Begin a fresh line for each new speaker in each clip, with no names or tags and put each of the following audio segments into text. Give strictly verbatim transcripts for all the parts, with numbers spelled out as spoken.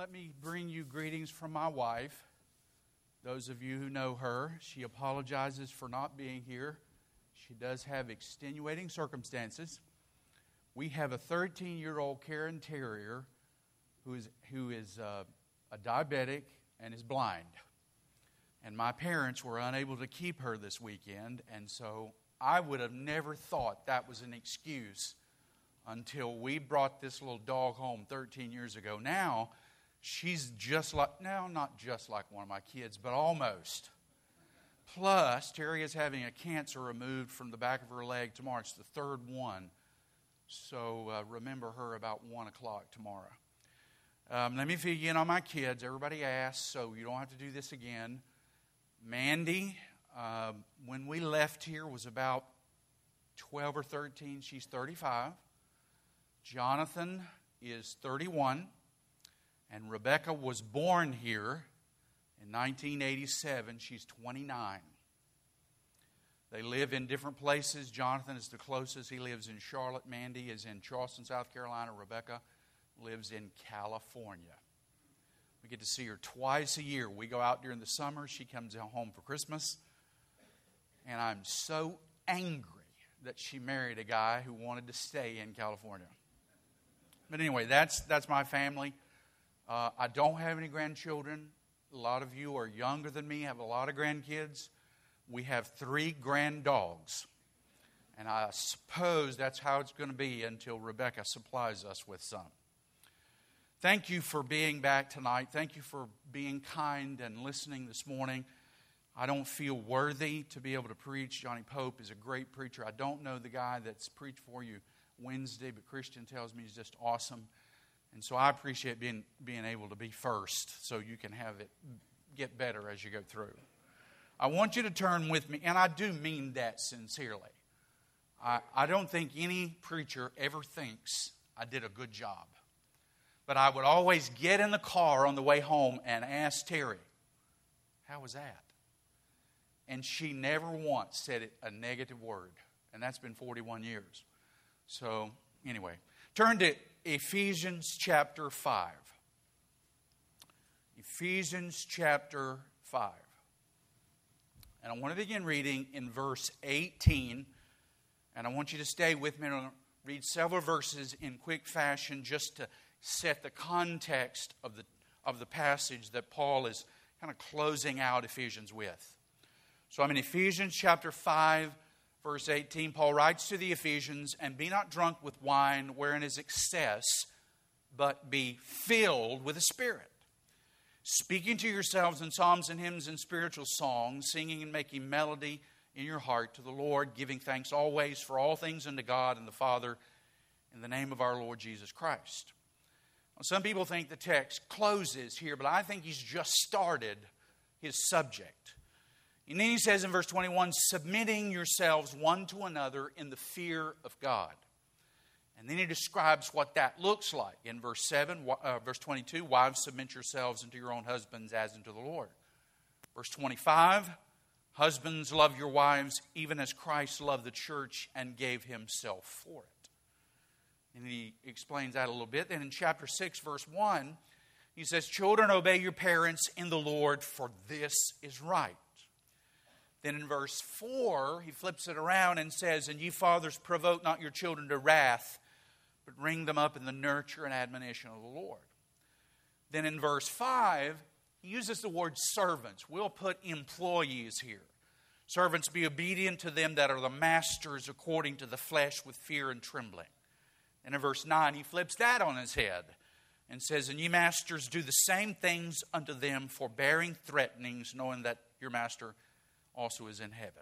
Let me bring you greetings from my wife. Those of you who know her, she apologizes for not being here. She does have extenuating circumstances. We have a thirteen-year-old Karen Terrier who is who is uh, a diabetic and is blind. And my parents were unable to keep her this weekend, and so I would have never thought that was an excuse until we brought this little dog home thirteen years ago. Now, she's just like, now not just like one of my kids, but almost. Plus, Terry is having a cancer removed from the back of her leg tomorrow. It's the third one. So uh, remember her about one o'clock tomorrow. Um, let me fill you in on my kids. Everybody asks, so you don't have to do this again. Mandy, uh, when we left here, was about twelve or thirteen. She's thirty-five. Jonathan is thirty-one. And Rebecca was born here in nineteen eighty-seven. She's twenty-nine. They live in different places. Jonathan is the closest. He lives in Charlotte. Mandy is in Charleston, South Carolina. Rebecca lives in California. We get to see her twice a year. We go out during the summer. She comes home for Christmas. And I'm so angry that she married a guy who wanted to stay in California. But anyway, that's that's my family. Uh, I don't have any grandchildren. A lot of you are younger than me, have a lot of grandkids. We have three grand dogs. And I suppose that's how it's going to be until Rebecca supplies us with some. Thank you for being back tonight. Thank you for being kind and listening this morning. I don't feel worthy to be able to preach. Johnny Pope is a great preacher. I don't know the guy that's preached for you Wednesday, but Christian tells me he's just awesome. And so I appreciate being being able to be first so you can have it get better as you go through. I want you to turn with me, and I do mean that sincerely. I, I don't think any preacher ever thinks I did a good job. But I would always get in the car on the way home and ask Terry, how was that? And she never once said it, a negative word. And that's been forty-one years. So anyway, turn to Ephesians chapter five. Ephesians chapter five. And I want to begin reading in verse eighteen. And I want you to stay with me. I'm going to read several verses in quick fashion just to set the context of the, of the passage that Paul is kind of closing out Ephesians with. So I'm in Ephesians chapter five, verse eighteen. Paul writes to the Ephesians, "And be not drunk with wine, wherein is excess, but be filled with the Spirit, speaking to yourselves in psalms and hymns and spiritual songs, singing and making melody in your heart to the Lord, giving thanks always for all things unto God and the Father, in the name of our Lord Jesus Christ." Now, some people think the text closes here, but I think he's just started his subject. And then he says in verse twenty-one, "Submitting yourselves one to another in the fear of God." And then he describes what that looks like. In verse seven, uh, verse twenty-two, "Wives, submit yourselves unto your own husbands as unto the Lord." Verse twenty-five, "Husbands, love your wives, even as Christ loved the church and gave himself for it." And he explains that a little bit. Then in chapter six, verse one, he says, "Children, obey your parents in the Lord, for this is right." Then in verse four, he flips it around and says, "And ye fathers, provoke not your children to wrath, but bring them up in the nurture and admonition of the Lord." Then in verse five, he uses the word servants. We'll put employees here. "Servants, be obedient to them that are the masters according to the flesh with fear and trembling." And in verse nine, he flips that on his head and says, "And ye masters, do the same things unto them, forbearing threatenings, knowing that your master also is in heaven."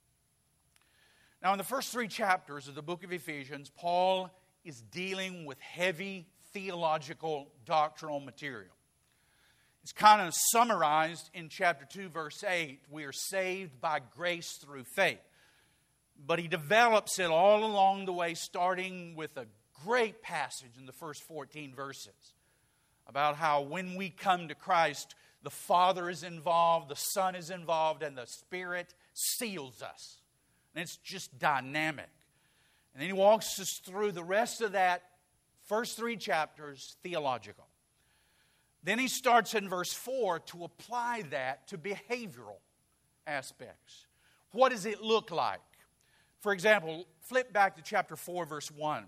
Now, in the first three chapters of the book of Ephesians, Paul is dealing with heavy theological doctrinal material. It's kind of summarized in chapter two, verse eight. We are saved by grace through faith. But he develops it all along the way, starting with a great passage in the first fourteen verses about how when we come to Christ, the Father is involved, the Son is involved, and the Spirit seals us. And it's just dynamic. And then he walks us through the rest of that first three chapters, theological. Then he starts in verse four to apply that to behavioral aspects. What does it look like? For example, flip back to chapter four, verse one.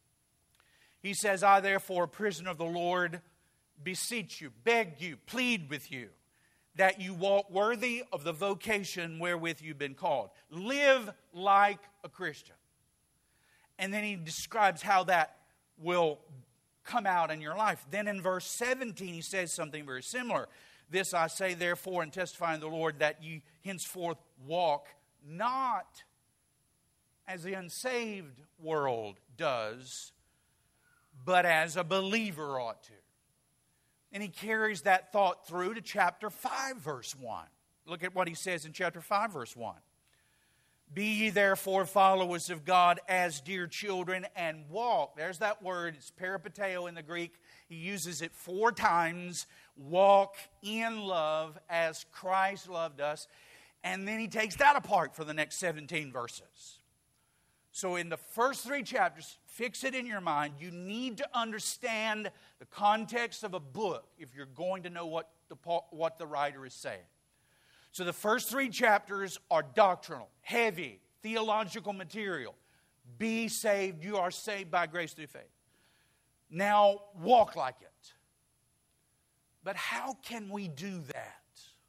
He says, I therefore, a prisoner of the Lord, beseech you, beg you, plead with you, that you walk worthy of the vocation wherewith you've been called. Live like a Christian. And then he describes how that will come out in your life. Then in verse seventeen, he says something very similar. This I say therefore and testify in the Lord, that ye henceforth walk not as the unsaved world does, but as a believer ought to. And he carries that thought through to chapter five, verse one. Look at what he says in chapter five, verse one. Be ye therefore followers of God as dear children, and walk. There's that word. It's peripateo in the Greek. He uses it four times. Walk in love as Christ loved us. And then he takes that apart for the next seventeen verses. So in the first three chapters, fix it in your mind. You need to understand the context of a book if you're going to know what the, what the writer is saying. So the first three chapters are doctrinal, heavy, theological material. Be saved. You are saved by grace through faith. Now walk like it. But how can we do that?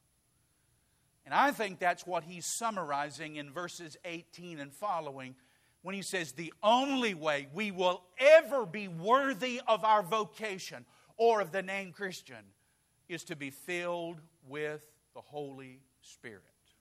And I think that's what he's summarizing in verses eighteen and following when he says the only way we will ever be worthy of our vocation or of the name Christian is to be filled with the Holy Spirit.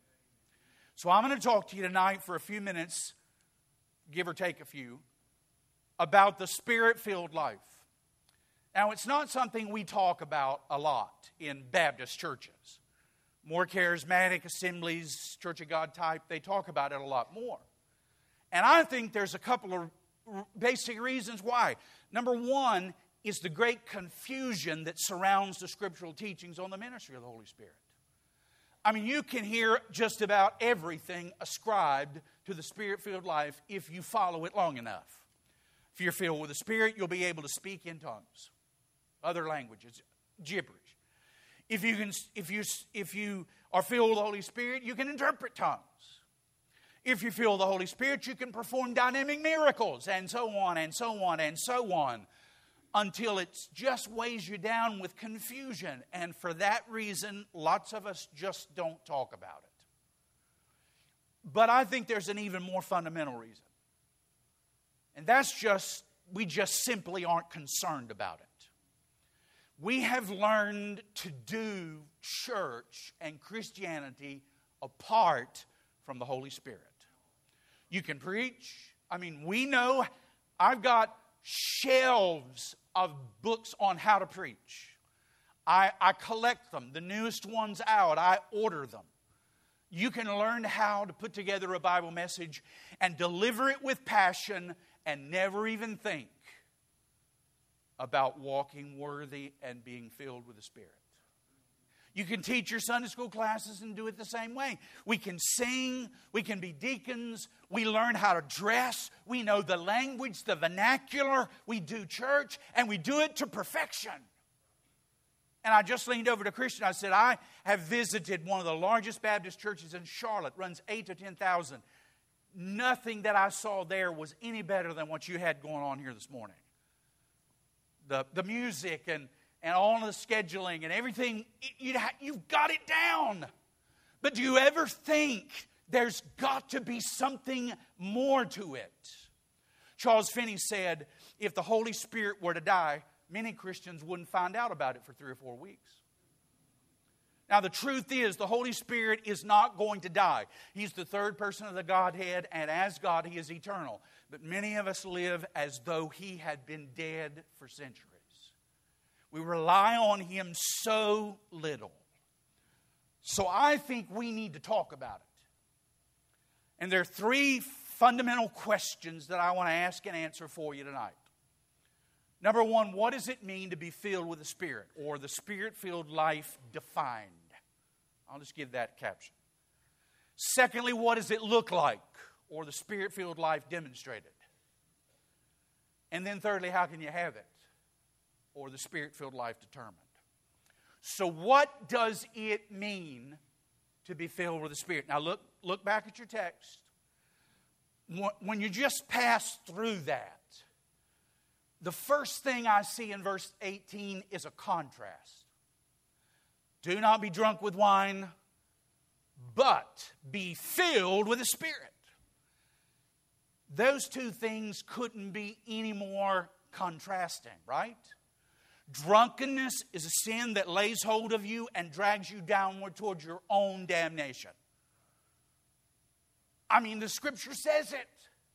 So I'm going to talk to you tonight for a few minutes, give or take a few, about the Spirit-filled life. Now, it's not something we talk about a lot in Baptist churches. More charismatic assemblies, Church of God type, they talk about it a lot more. And I think there's a couple of basic reasons why. Number one is the great confusion that surrounds the scriptural teachings on the ministry of the Holy Spirit. I mean, you can hear just about everything ascribed to the Spirit-filled life if you follow it long enough. If you're filled with the Spirit, you'll be able to speak in tongues, other languages, gibberish. If you can, if you if you are filled with the Holy Spirit, you can interpret tongues. If you feel the Holy Spirit, you can perform dynamic miracles, and so on, and so on, and so on, until it just weighs you down with confusion. And for that reason, lots of us just don't talk about it. But I think there's an even more fundamental reason. And that's just, we just simply aren't concerned about it. We have learned to do church and Christianity apart from the Holy Spirit. You can preach. I mean, we know, I've got shelves of books on how to preach. I, I collect them. The newest ones out, I order them. You can learn how to put together a Bible message and deliver it with passion and never even think about walking worthy and being filled with the Spirit. You can teach your Sunday school classes and do it the same way. We can sing. We can be deacons. We learn how to dress. We know the language, the vernacular. We do church, and we do it to perfection. And I just leaned over to Christian. I said, I have visited one of the largest Baptist churches in Charlotte. Runs eight to ten thousand. Nothing that I saw there was any better than what you had going on here this morning. The, the music and... and all the scheduling and everything, you, you've got it down. But do you ever think there's got to be something more to it? Charles Finney said, if the Holy Spirit were to die, many Christians wouldn't find out about it for three or four weeks. Now, the truth is, the Holy Spirit is not going to die. He's the third person of the Godhead, and as God, He is eternal. But many of us live as though He had been dead for centuries. We rely on Him so little. So I think we need to talk about it. And there are three fundamental questions that I want to ask and answer for you tonight. Number one, what does it mean to be filled with the Spirit, or the Spirit-filled life defined? I'll just give that caption. Secondly, what does it look like, or the Spirit-filled life demonstrated? And then thirdly, how can you have it, or the Spirit-filled life determined? So what does it mean to be filled with the Spirit? Now look, look back at your text. When you just pass through that, the first thing I see in verse eighteen is a contrast. Do not be drunk with wine, but be filled with the Spirit. Those two things couldn't be any more contrasting, right? Drunkenness is a sin that lays hold of you and drags you downward towards your own damnation. I mean, the Scripture says it.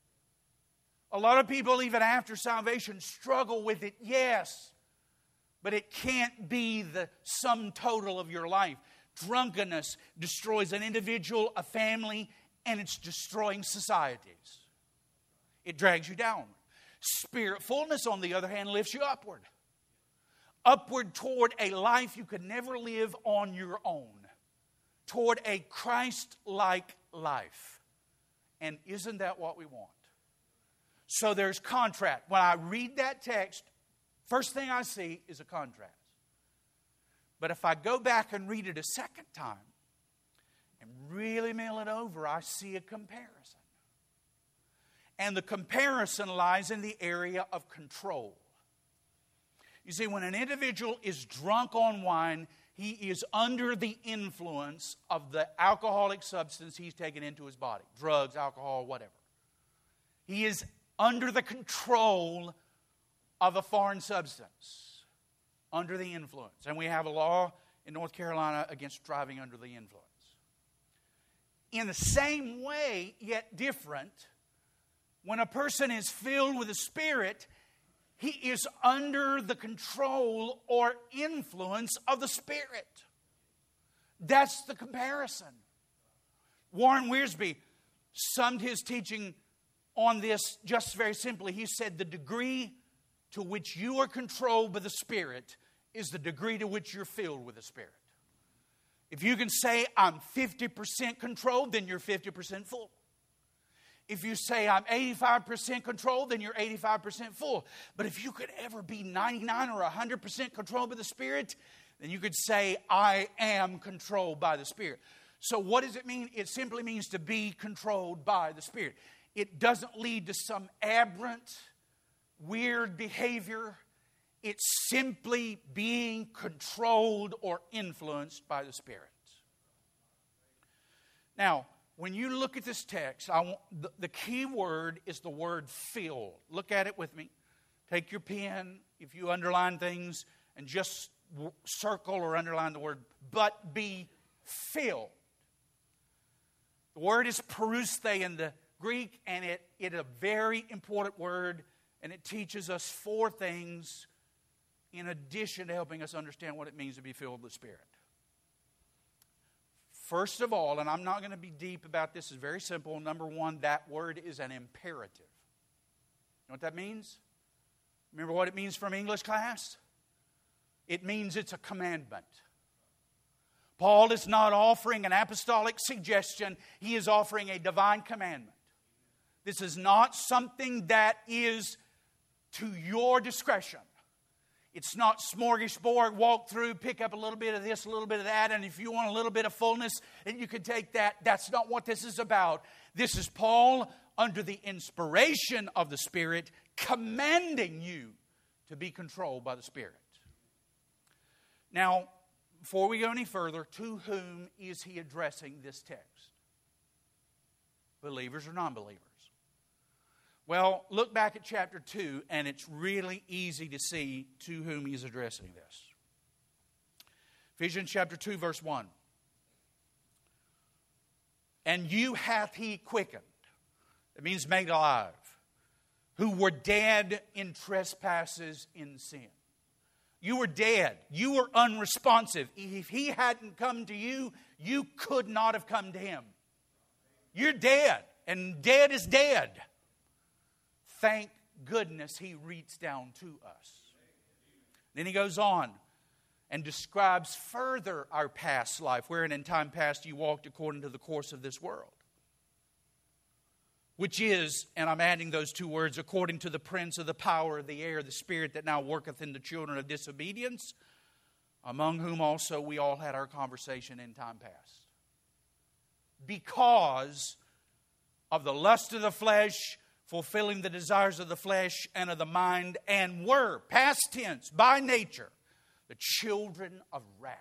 A lot of people, even after salvation, struggle with it, yes. But it can't be the sum total of your life. Drunkenness destroys an individual, a family, and it's destroying societies. It drags you down. Spirit-fullness, on the other hand, lifts you upward. Upward toward a life you could never live on your own. Toward a Christ-like life. And isn't that what we want? So there's contrast. When I read that text, first thing I see is a contrast. But if I go back and read it a second time and really mull it over, I see a comparison. And the comparison lies in the area of control. You see, when an individual is drunk on wine, he is under the influence of the alcoholic substance he's taken into his body. Drugs, alcohol, whatever. He is under the control of a foreign substance. Under the influence. And we have a law in North Carolina against driving under the influence. In the same way, yet different, when a person is filled with the Spirit, he is under the control or influence of the Spirit. That's the comparison. Warren Wiersbe summed his teaching on this just very simply. He said, the degree to which you are controlled by the Spirit is the degree to which you're filled with the Spirit. If you can say, I'm fifty percent controlled, then you're fifty percent full. If you say, I'm eighty-five percent controlled, then you're eighty-five percent full. But if you could ever be ninety-nine or one hundred percent controlled by the Spirit, then you could say, I am controlled by the Spirit. So what does it mean? It simply means to be controlled by the Spirit. It doesn't lead to some aberrant, weird behavior. It's simply being controlled or influenced by the Spirit. Now, when you look at this text, I want, the, the key word is the word filled. Look at it with me. Take your pen, if you underline things, and just circle or underline the word, but be filled. The word is parouste in the Greek, and it, it is a very important word, and it teaches us four things in addition to helping us understand what it means to be filled with the Spirit. First of all, and I'm not going to be deep about this, it's very simple. Number one, that word is an imperative. You know what that means? Remember what it means from English class? It means it's a commandment. Paul is not offering an apostolic suggestion. He is offering a divine commandment. This is not something that is to your discretion. It's not smorgasbord, walk through, pick up a little bit of this, a little bit of that, and if you want a little bit of fullness, then you can take that. That's not what this is about. This is Paul, under the inspiration of the Spirit, commanding you to be controlled by the Spirit. Now, before we go any further, to whom is he addressing this text? Believers or non-believers? Well, look back at chapter two, and it's really easy to see to whom he's addressing this. Ephesians chapter two, verse one. And you hath he quickened. It means made alive. Who were dead in trespasses in sin. You were dead. You were unresponsive. If he hadn't come to you, you could not have come to him. You're dead, and dead is dead. Thank goodness he reached down to us. Then he goes on and describes further our past life, wherein in time past you walked according to the course of this world. Which is, and I'm adding those two words, according to the prince of the power of the air, the spirit that now worketh in the children of disobedience, among whom also we all had our conversation in time past. Because of the lust of the flesh, fulfilling the desires of the flesh and of the mind, and were, past tense, by nature, the children of wrath.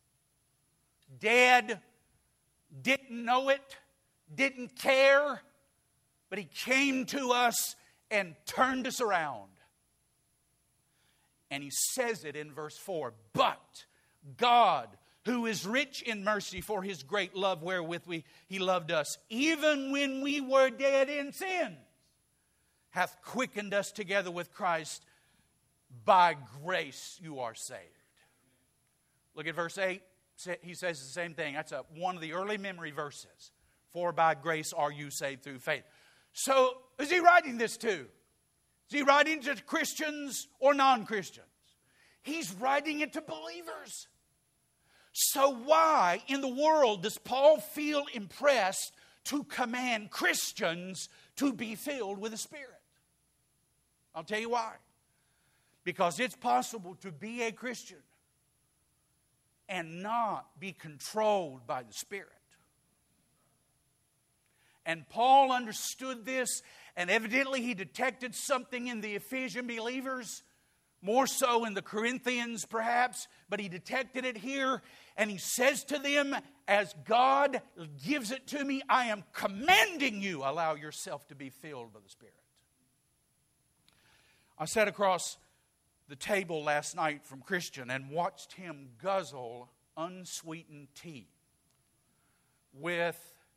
Dead, didn't know it, didn't care, but He came to us and turned us around. And He says it in verse four. But God, who is rich in mercy for His great love wherewith we, He loved us, even when we were dead in sin, hath quickened us together with Christ. By grace you are saved. Look at verse eight. He says the same thing. That's a, one of the early memory verses. For by grace are you saved through faith. So, is he writing this to? Is he writing to Christians or non-Christians? He's writing it to believers. So why in the world does Paul feel impressed to command Christians to be filled with the Spirit? I'll tell you why. Because it's possible to be a Christian and not be controlled by the Spirit. And Paul understood this, and evidently he detected something in the Ephesian believers, more so in the Corinthians perhaps, but he detected it here, and he says to them, as God gives it to me, I am commanding you, allow yourself to be filled by the Spirit. I sat across the table last night from Christian and watched him guzzle unsweetened tea with,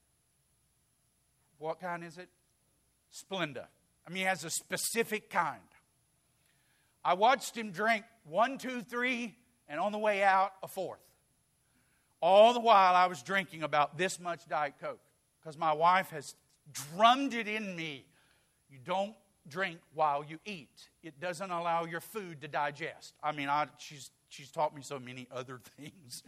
what kind is it? Splenda. I mean, he has a specific kind. I watched him drink one, two, three, and on the way out, a fourth. All the while I was drinking about this much Diet Coke, because my wife has drummed it in me. You don't drink while you eat. It doesn't allow your food to digest. I mean, I, she's, she's taught me so many other things.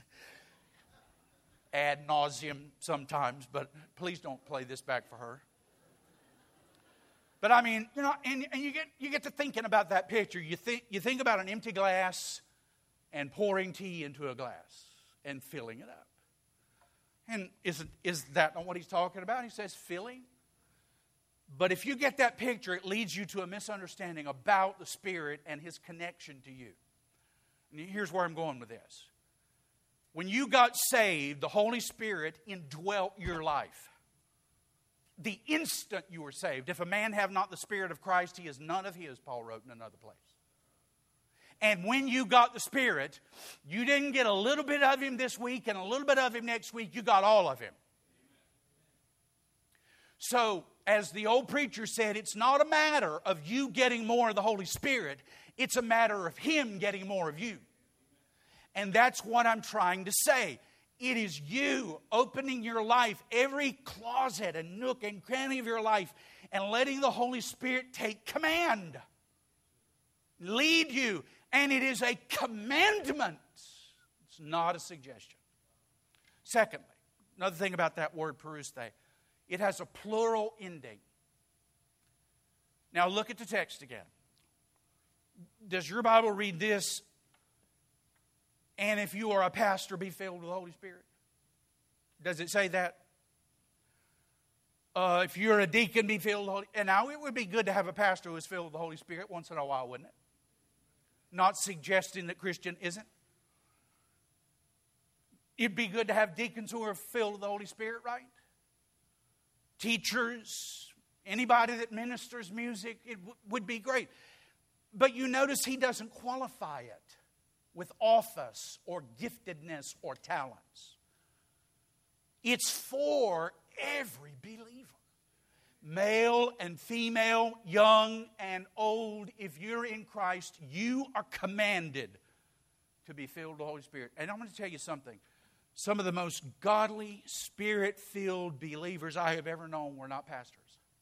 Ad nauseum sometimes, but please don't play this back for her. But I mean, you know, and, and you get you get to thinking about that picture. You think you think about an empty glass and pouring tea into a glass and filling it up. And isn't is that not what he's talking about? He says filling. But if you get that picture, it leads you to a misunderstanding about the Spirit and His connection to you. And here's where I'm going with this. When you got saved, the Holy Spirit indwelt your life. The instant you were saved. If a man have not the Spirit of Christ, he is none of his, Paul wrote in another place. And when you got the Spirit, you didn't get a little bit of Him this week and a little bit of Him next week. You got all of Him. So, as the old preacher said, it's not a matter of you getting more of the Holy Spirit. It's a matter of Him getting more of you. And that's what I'm trying to say. It is you opening your life, every closet and nook and cranny of your life, and letting the Holy Spirit take command. Lead you. And it is a commandment. It's not a suggestion. Secondly, another thing about that word perusthe, it has a plural ending. Now look at the text again. Does your Bible read this? And if you are a pastor, be filled with the Holy Spirit. Does it say that? Uh, if you're a deacon, be filled with the Holy Spirit. And now it would be good to have a pastor who is filled with the Holy Spirit once in a while, wouldn't it? Not suggesting that Christian isn't. It'd be good to have deacons who are filled with the Holy Spirit, right? Teachers, anybody that ministers music, it w- would be great. But you notice he doesn't qualify it with office or giftedness or talents. It's for every believer. Male and female, young and old. If you're in Christ, you are commanded to be filled with the Holy Spirit. And I'm going to tell you something. Some of the most godly, Spirit-filled believers I have ever known were not pastors.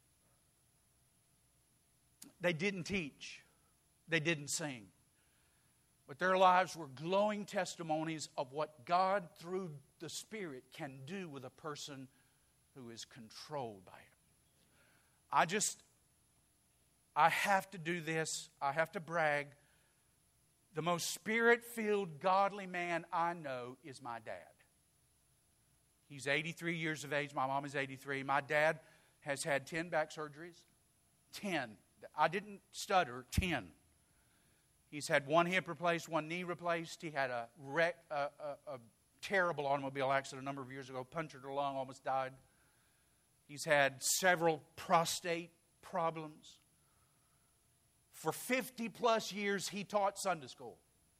They didn't teach. They didn't sing. But their lives were glowing testimonies of what God, through the Spirit, can do with a person who is controlled by it. I just, I have to do this. I have to brag. The most spirit-filled, godly man I know is my dad. He's eighty-three years of age. My mom is eighty-three. My dad has had ten back surgeries. ten. I didn't stutter. ten. He's had one hip replaced, one knee replaced. He had a, wreck, a, a, a terrible automobile accident a number of years ago. Punctured a lung, almost died. He's had several prostate problems. For fifty plus years, he taught Sunday school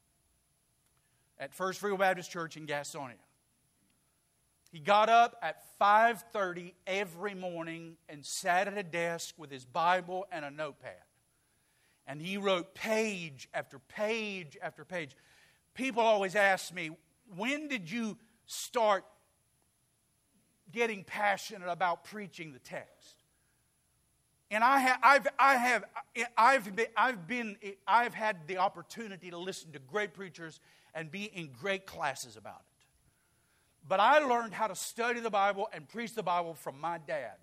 at First Free Will Baptist Church in Gastonia. He got up at five thirty every morning and sat at a desk with his Bible and a notepad. And he wrote page after page after page. People always ask me, when did you start getting passionate about preaching the text? And I have, I've, I have, I've been, I've been, I've had the opportunity to listen to great preachers and be in great classes about it. But I learned how to study the Bible and preach the Bible from my dad.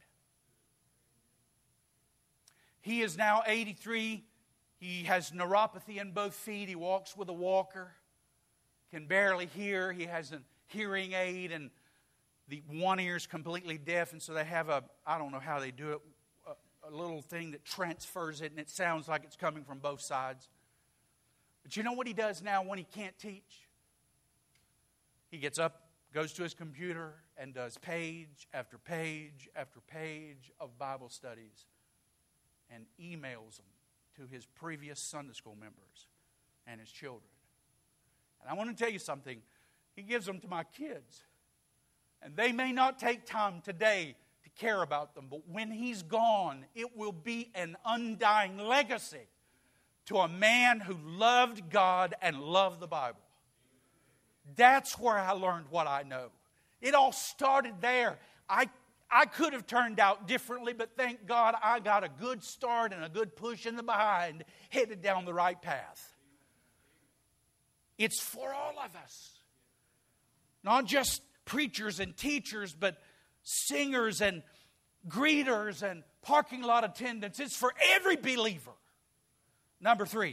He is now eighty-three. He has neuropathy in both feet. He walks with a walker. Can barely hear. He has a hearing aid, and the one ear is completely deaf. And so they have a, I don't know how they do it, a, a little thing that transfers it, and it sounds like it's coming from both sides. But you know what he does now when he can't teach? He gets up, goes to his computer, and does page after page after page of Bible studies and emails them to his previous Sunday school members and his children. And I want to tell you something. He gives them to my kids. And they may not take time today to care about them, but when he's gone, it will be an undying legacy to a man who loved God and loved the Bible. That's where I learned what I know. It all started there. I, I could have turned out differently, but thank God I got a good start and a good push in the behind, headed down the right path. It's for all of us. Not just preachers and teachers, but singers and greeters and parking lot attendants. It's for every believer. Number three,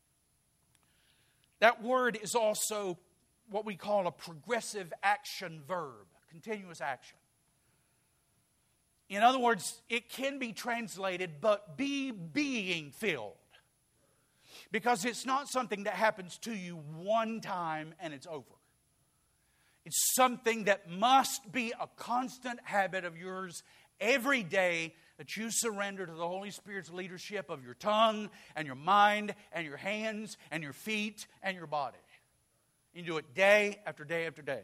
that word is also what we call a progressive action verb, continuous action. In other words, it can be translated, but be being filled. Because it's not something that happens to you one time and it's over. It's something that must be a constant habit of yours every day, that you surrender to the Holy Spirit's leadership of your tongue and your mind and your hands and your feet and your body. You do it day after day after day.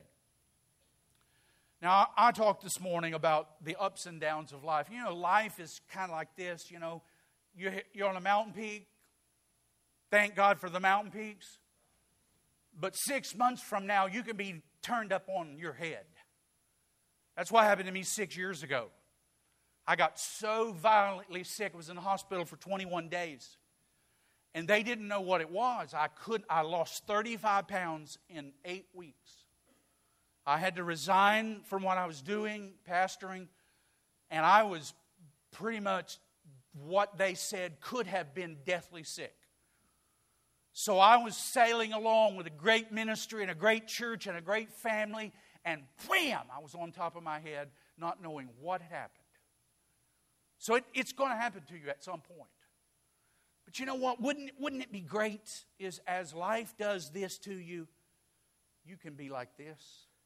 Now, I talked this morning about the ups and downs of life. You know, life is kind of like this, you know. You're on a mountain peak. Thank God for the mountain peaks. But six months from now, you can be turned up on your head. That's what happened to me six years ago. I got so violently sick. I was in the hospital for twenty-one days. And they didn't know what it was. I could I lost thirty-five pounds in eight weeks. I had to resign from what I was doing, pastoring, and I was pretty much what they said could have been deathly sick. So I was sailing along with a great ministry and a great church and a great family, and wham, I was on top of my head, not knowing what had happened. So it, it's going to happen to you at some point. But you know what? Wouldn't, wouldn't it be great is as life does this to you, you can be like this.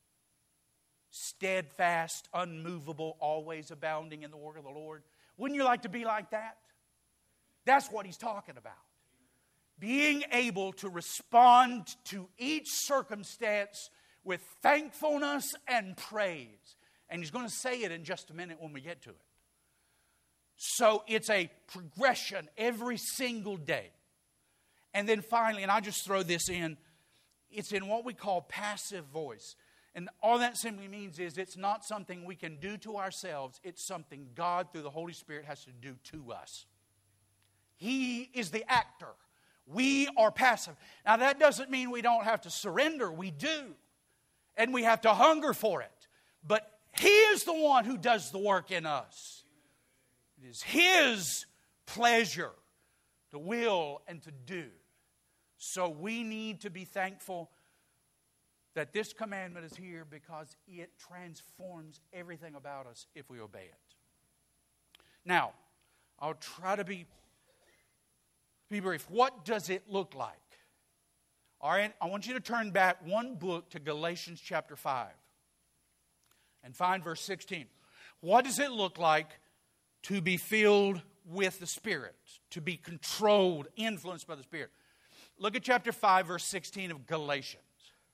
Steadfast, unmovable, always abounding in the work of the Lord. Wouldn't you like to be like that? That's what he's talking about. Being able to respond to each circumstance with thankfulness and praise. And he's going to say it in just a minute when we get to it. So it's a progression every single day. And then finally, and I just throw this in, it's in what we call passive voice. And all that simply means is it's not something we can do to ourselves. It's something God, through the Holy Spirit, has to do to us. He is the actor. We are passive. Now, that doesn't mean we don't have to surrender. We do. And we have to hunger for it. But He is the one who does the work in us. It is His pleasure to will and to do. So we need to be thankful that this commandment is here because it transforms everything about us if we obey it. Now, I'll try to be, be brief. What does it look like? All right, I want you to turn back one book to Galatians chapter five and find verse sixteen. What does it look like to be filled with the Spirit, to be controlled, influenced by the Spirit? Look at chapter five, verse sixteen of Galatians.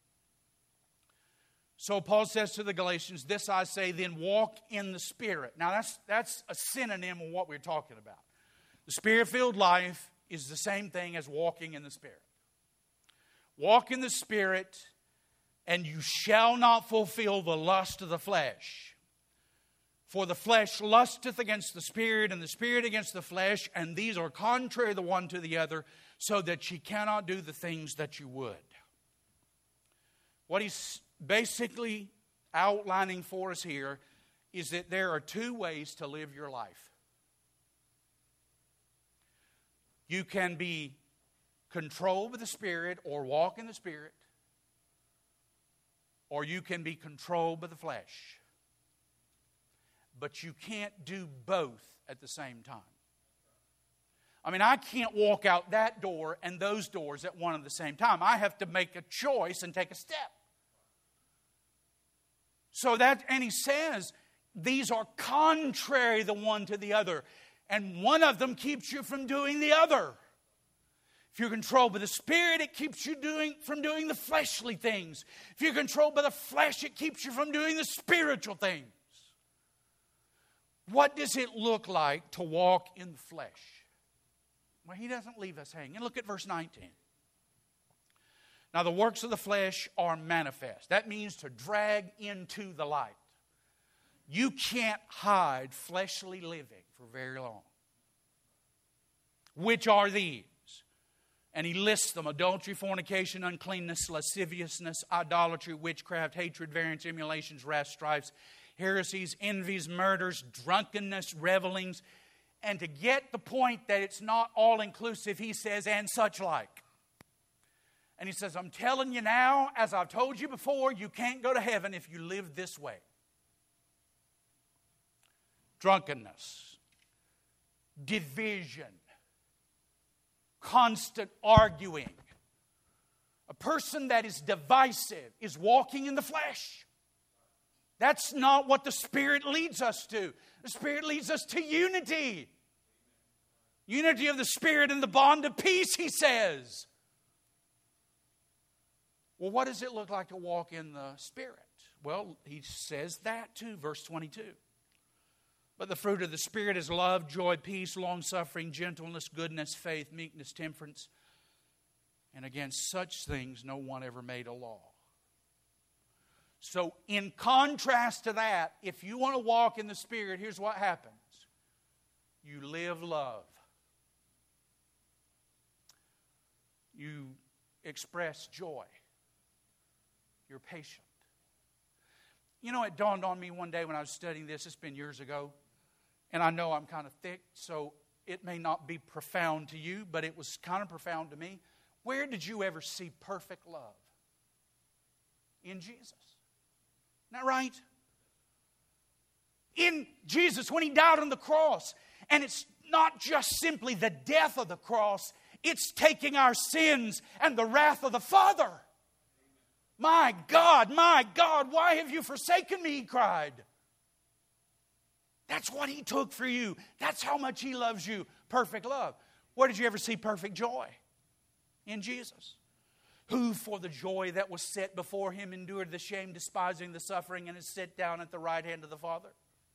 So Paul says to the Galatians, "This I say, then walk in the Spirit." Now that's, that's a synonym of what we're talking about. The Spirit-filled life is the same thing as walking in the Spirit. Walk in the Spirit, and you shall not fulfill the lust of the flesh. For the flesh lusteth against the Spirit, and the Spirit against the flesh, and these are contrary the one to the other, so that ye cannot do the things that you would. What he's basically outlining for us here is that there are two ways to live your life. You can be controlled by the Spirit or walk in the Spirit, or you can be controlled by the flesh. But you can't do both at the same time. I mean, I can't walk out that door and those doors at one and the same time. I have to make a choice and take a step. So that, and he says, these are contrary the one to the other. And one of them keeps you from doing the other. If you're controlled by the Spirit, it keeps you doing from doing the fleshly things. If you're controlled by the flesh, it keeps you from doing the spiritual things. What does it look like to walk in the flesh? Well, he doesn't leave us hanging. Look at verse nineteen. Now, the works of the flesh are manifest. That means to drag into the light. You can't hide fleshly living for very long. Which are these? And he lists them: adultery, fornication, uncleanness, lasciviousness, idolatry, witchcraft, hatred, variance, emulations, wrath, strifes, heresies, envies, murders, drunkenness, revelings. And to get the point that it's not all-inclusive, he says, and such like. And he says, I'm telling you now, as I've told you before, you can't go to heaven if you live this way. Drunkenness, division, constant arguing. A person that is divisive is walking in the flesh. That's not what the Spirit leads us to. The Spirit leads us to unity. Unity of the Spirit and the bond of peace, he says. Well, what does it look like to walk in the Spirit? Well, he says that too, verse twenty-two. But the fruit of the Spirit is love, joy, peace, long-suffering, gentleness, goodness, faith, meekness, temperance. And against such things no one ever made a law. So in contrast to that, if you want to walk in the Spirit, here's what happens. You live love. You express joy. You're patient. You know, it dawned on me one day when I was studying this. It's been years ago. And I know I'm kind of thick, so it may not be profound to you, but it was kind of profound to me. Where did you ever see perfect love? In Jesus. Isn't that right? In Jesus, when He died on the cross. And it's not just simply the death of the cross. It's taking our sins and the wrath of the Father. My God, my God, why have you forsaken me? He cried. That's what He took for you. That's how much He loves you. Perfect love. Where did you ever see perfect joy? In Jesus. Who for the joy that was set before Him endured the shame, despising the suffering, and is set down at the right hand of the Father.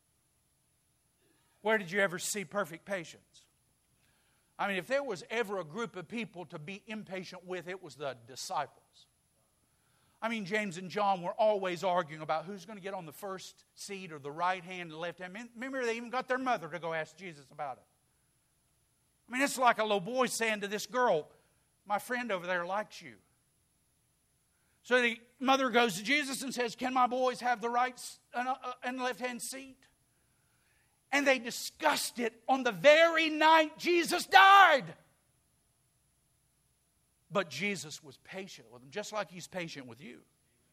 Where did you ever see perfect patience? I mean, if there was ever a group of people to be impatient with, it was the disciples. I mean, James and John were always arguing about who's going to get on the first seat or the right hand and the left hand. Remember, they even got their mother to go ask Jesus about it. I mean, it's like a little boy saying to this girl, my friend over there likes you. So the mother goes to Jesus and says, can my boys have the right and left hand seat? And they discussed it on the very night Jesus died. But Jesus was patient with them, just like He's patient with you.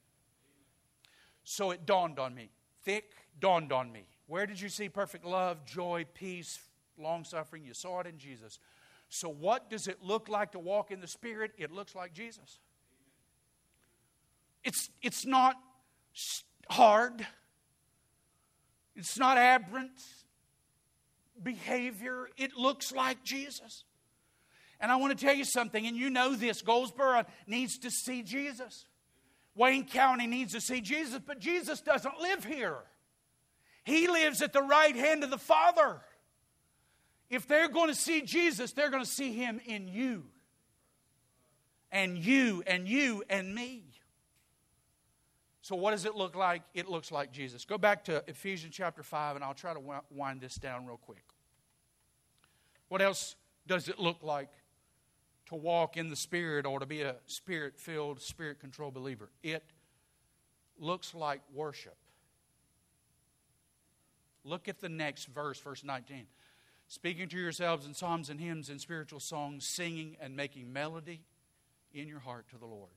So it dawned on me. Thick dawned on me. Where did you see perfect love, joy, peace, long-suffering? You saw it in Jesus. So what does it look like to walk in the Spirit? It looks like Jesus. It's, it's not hard. It's not aberrant behavior. It looks like Jesus. And I want to tell you something, and you know this. Goldsboro needs to see Jesus. Wayne County needs to see Jesus, but Jesus doesn't live here. He lives at the right hand of the Father. If they're going to see Jesus, they're going to see Him in you. And you, and you, and me. So what does it look like? It looks like Jesus. Go back to Ephesians chapter five, and I'll try to wind this down real quick. What else does it look like to walk in the Spirit or to be a Spirit-filled, Spirit-controlled believer? It looks like worship. Look at the next verse, verse nineteen. Speaking to yourselves in psalms and hymns and spiritual songs, singing and making melody in your heart to the Lord.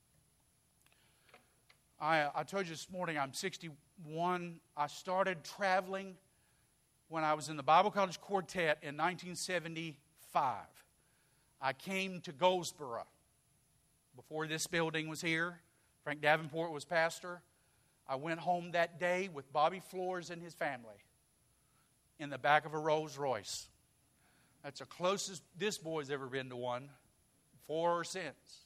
I, I told you this morning I'm sixty-one. I started traveling when I was in the Bible College Quartet in nineteen seventy-five. I came to Goldsboro before this building was here. Frank Davenport was pastor. I went home that day with Bobby Flores and his family in the back of a Rolls Royce. That's the closest this boy's ever been to one, before or since.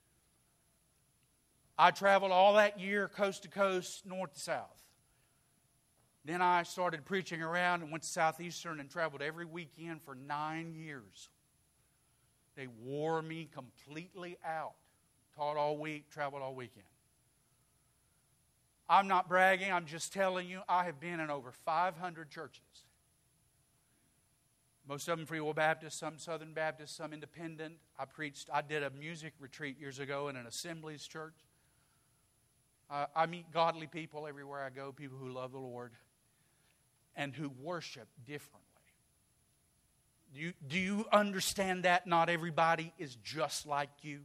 I traveled all that year, coast to coast, north to south. Then I started preaching around and went to Southeastern and traveled every weekend for nine years. They wore me completely out. Taught all week, traveled all weekend. I'm not bragging, I'm just telling you, I have been in over five hundred churches. Most of them Free Will Baptist, some Southern Baptist, some independent. I preached, I did a music retreat years ago in an Assemblies church. Uh, I meet godly people everywhere I go, people who love the Lord and who worship differently. Do you, do you understand that not everybody is just like you?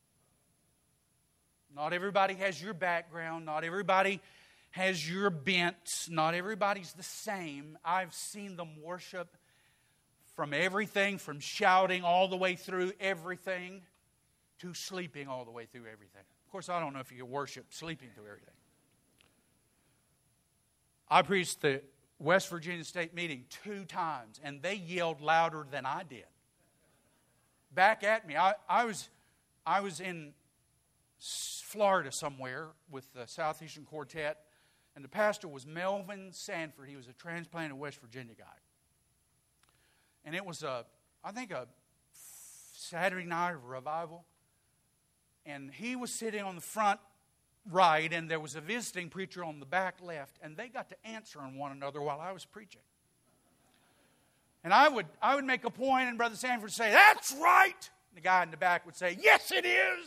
Not everybody has your background. Not everybody has your bent. Not everybody's the same. I've seen them worship from everything, from shouting all the way through everything to sleeping all the way through everything. Of course, I don't know if you worship sleeping through everything. I preached the West Virginia State meeting two times, and they yelled louder than I did. Back at me. I, I was I was in Florida somewhere with the Southeastern Quartet, and the pastor was Melvin Sanford. He was a transplanted West Virginia guy. And it was, a, I think, a Saturday night of revival. And he was sitting on the front right, and there was a visiting preacher on the back left. And they got to answering one another while I was preaching. And I would, I would make a point, and Brother Sanford would say, "That's right." And the guy in the back would say, "Yes, it is."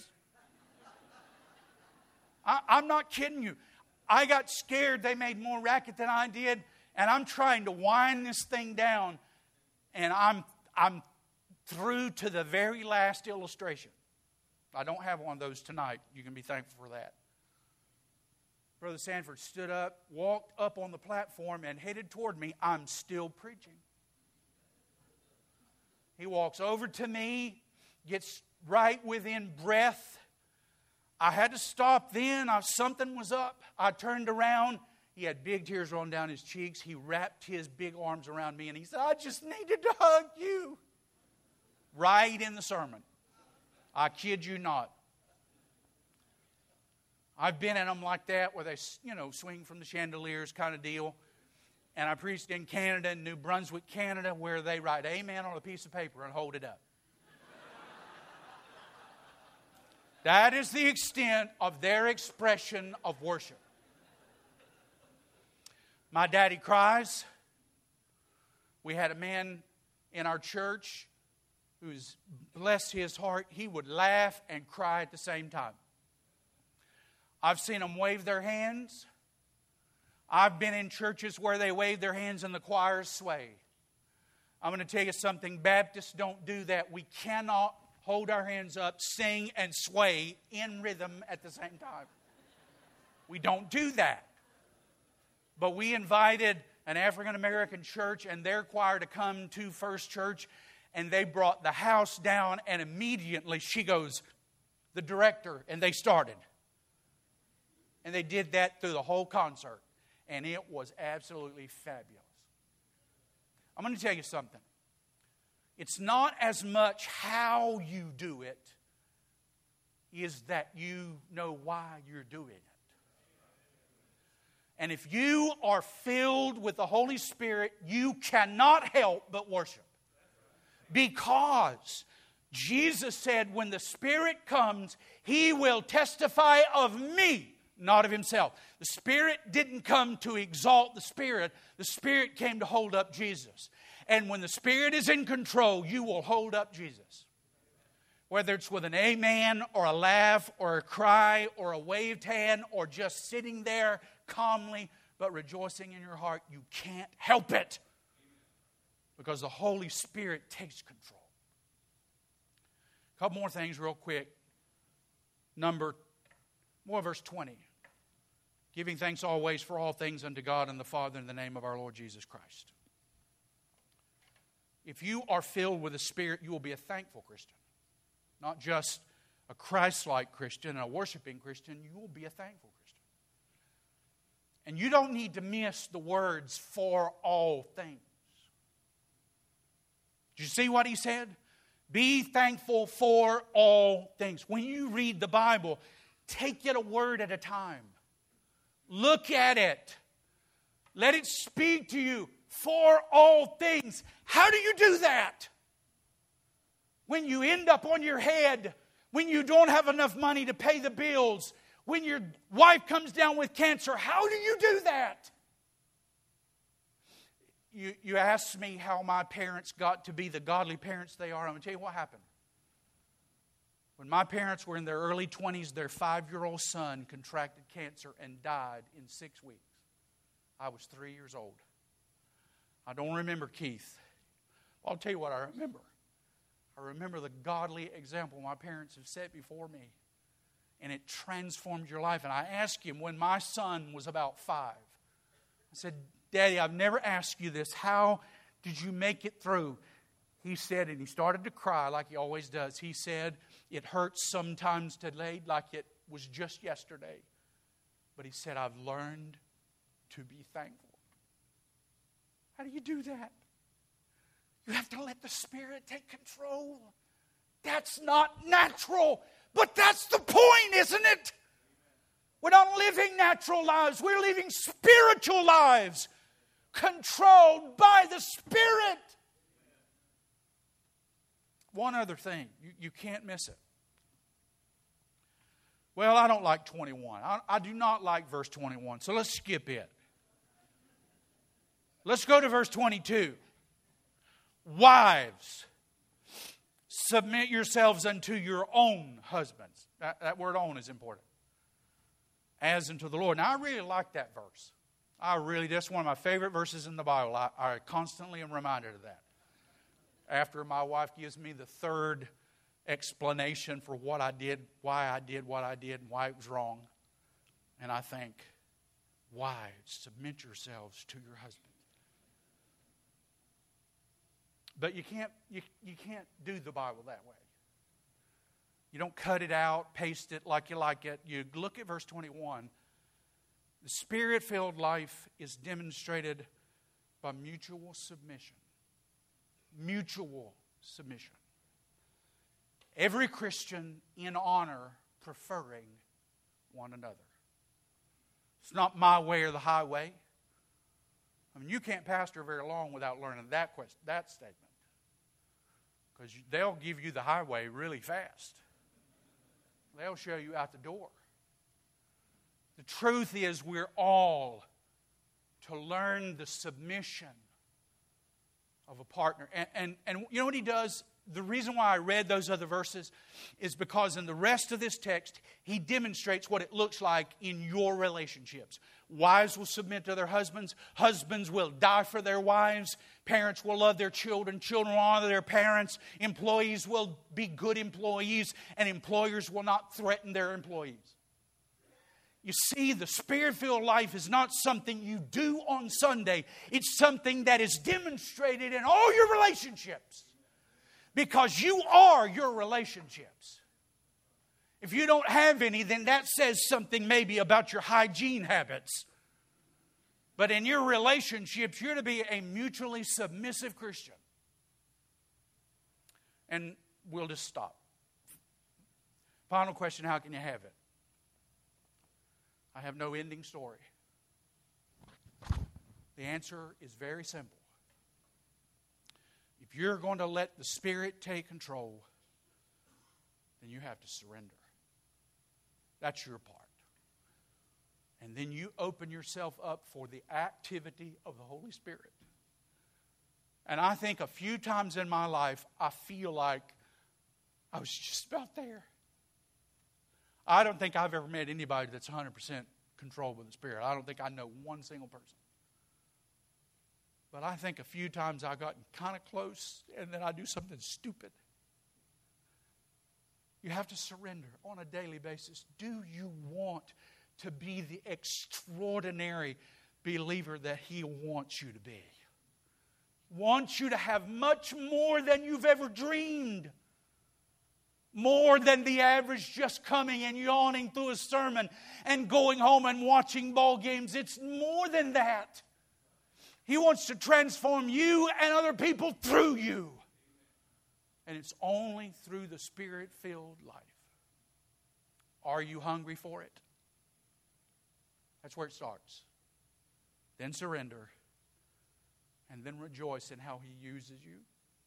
I, I'm not kidding you. I got scared they made more racket than I did. And I'm trying to wind this thing down. And I'm I'm through to the very last illustration. I don't have one of those tonight. You can be thankful for that. Brother Sanford stood up, walked up on the platform, and headed toward me. I'm still preaching. He walks over to me, gets right within breath. I had to stop then. I, something was up. I turned around. He had big tears rolling down his cheeks. He wrapped his big arms around me and he said, "I just needed to hug you." Right in the sermon. I kid you not. I've been in them like that where they, you know, swing from the chandeliers kind of deal. And I preached in Canada, in New Brunswick, Canada, where they write amen on a piece of paper and hold it up. That is the extent of their expression of worship. My daddy cries. We had a man in our church who's, bless his heart, he would laugh and cry at the same time. I've seen them wave their hands. I've been in churches where they wave their hands and the choirs sway. I'm going to tell you something. Baptists don't do that. We cannot hold our hands up, sing, and sway in rhythm at the same time. We don't do that. But we invited an African-American church and their choir to come to First Church, and they brought the house down, and immediately she goes, the director, and they started. And they did that through the whole concert, and it was absolutely fabulous. I'm going to tell you something. It's not as much how you do it, is that you know why you're doing it. And if you are filled with the Holy Spirit, you cannot help but worship. Because Jesus said, when the Spirit comes, He will testify of me, not of Himself. The Spirit didn't come to exalt the Spirit. The Spirit came to hold up Jesus. And when the Spirit is in control, you will hold up Jesus. Whether it's with an amen or a laugh or a cry or a waved hand or just sitting there calmly but rejoicing in your heart, you can't help it. Because the Holy Spirit takes control. A couple more things real quick. Number, more verse twenty. Giving thanks always for all things unto God and the Father in the name of our Lord Jesus Christ. If you are filled with the Spirit, you will be a thankful Christian. Not just a Christ-like Christian and a worshiping Christian. You will be a thankful Christian. And you don't need to miss the words, for all things. Did you see what he said? Be thankful for all things. When you read the Bible, take it a word at a time. Look at it. Let it speak to you for all things. How do you do that? When you end up on your head, when you don't have enough money to pay the bills, when your wife comes down with cancer, how do you do that? You, you asked me how my parents got to be the godly parents they are. I'm going to tell you what happened. When my parents were in their early twenties, their five-year-old son contracted cancer and died in six weeks. I was three years old. I don't remember Keith. I'll tell you what I remember. I remember the godly example my parents have set before me. And it transformed your life. And I asked him when my son was about five. I said, Daddy, I've never asked you this. How did you make it through? He said, and he started to cry like he always does. He said, it hurts sometimes today like it was just yesterday. But he said, I've learned to be thankful. How do you do that? You have to let the Spirit take control. That's not natural. But that's the point, isn't it? We're not living natural lives. We're living spiritual lives controlled by the Spirit. One other thing. You, you can't miss it. Well, I don't like twenty-one. I, I do not like verse twenty-one. So let's skip it. Let's go to verse twenty-two. Wives, submit yourselves unto your own husbands. That, that word own is important. As unto the Lord. Now, I really like that verse. I really, that's one of my favorite verses in the Bible. I, I constantly am reminded of that. After my wife gives me the third explanation for what I did, why I did what I did, and why it was wrong. And I think, wives, submit yourselves to your husband. But you can't, you, you can't do the Bible that way. You don't cut it out, paste it like you like it. You look at verse twenty-one. The Spirit-filled life is demonstrated by mutual submission. Mutual submission. Every Christian in honor preferring one another. It's not my way or the highway. I mean, you can't pastor very long without learning that question, that statement. Because they'll give you the highway really fast. They'll show you out the door. The truth is we're all to learn the submission of a partner. And, and, and you know what he does? the reason why I read those other verses is because in the rest of this text, he demonstrates what it looks like in your relationships. Wives will submit to their husbands. Husbands will die for their wives. Parents will love their children. Children will honor their parents. Employees will be good employees. And employers will not threaten their employees. You see, the Spirit-filled life is not something you do on Sunday. It's something that is demonstrated in all your relationships. Because you are your relationships. If you don't have any, then that says something maybe about your hygiene habits. But in your relationships, you're to be a mutually submissive Christian. And we'll just stop. Final question, how can you have it? I have no ending story. The answer is very simple. If you're going to let the Spirit take control, then you have to surrender. That's your part. And then you open yourself up for the activity of the Holy Spirit. And I think a few times in my life, I feel like I was just about there. I don't think I've ever met anybody that's one hundred percent controlled with the Spirit. I don't think I know one single person. But I think a few times I've gotten kind of close and then I do something stupid. You have to surrender on a daily basis. Do you want to be the extraordinary believer that He wants you to be? Wants you to have much more than you've ever dreamed. More than the average just coming and yawning through a sermon and going home and watching ball games. It's more than that. He wants to transform you and other people through you. And it's only through the Spirit-filled life. Are you hungry for it? That's where it starts. Then surrender. And then rejoice in how He uses you.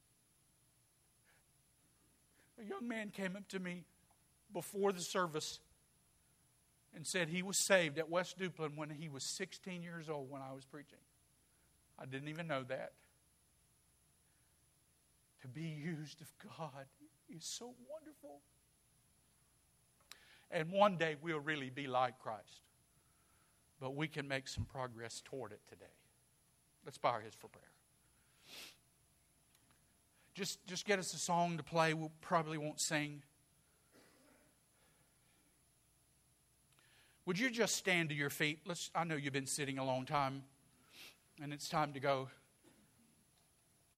A young man came up to me before the service and said he was saved at West Duplin when he was sixteen years old when I was preaching. I didn't even know that. To be used of God is so wonderful. And one day we'll really be like Christ. But we can make some progress toward it today. Let's bow our heads for prayer. Just, just get us a song to play. We probably won't sing. Would you just stand to your feet? Let's. I know you've been sitting a long time, and it's time to go.